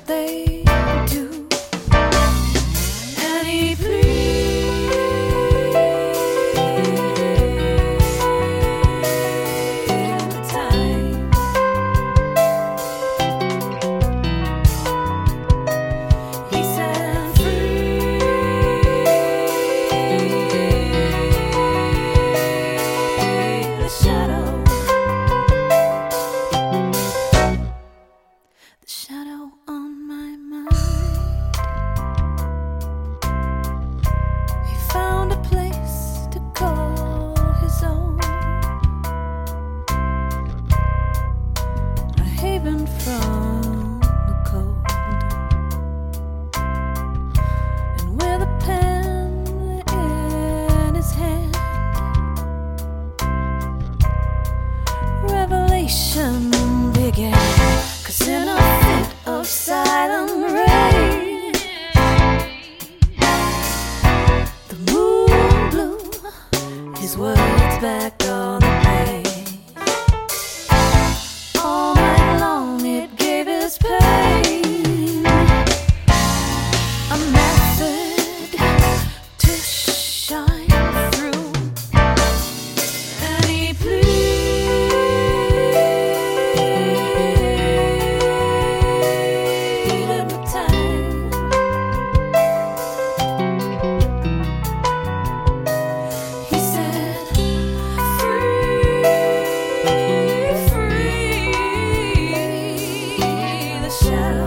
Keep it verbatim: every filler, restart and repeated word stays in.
they do. And he pleaded the time. He set free the shadow. The shadow on my mind. He found a place to call his own, a haven from the cold, and with a pen in his hand, revelation began. 'Cause in a fit of silent rain, the moon blew his words back on the page. All night long it gave his pain a method to shine through. And he pleaded the time. He said, free, free the shadow.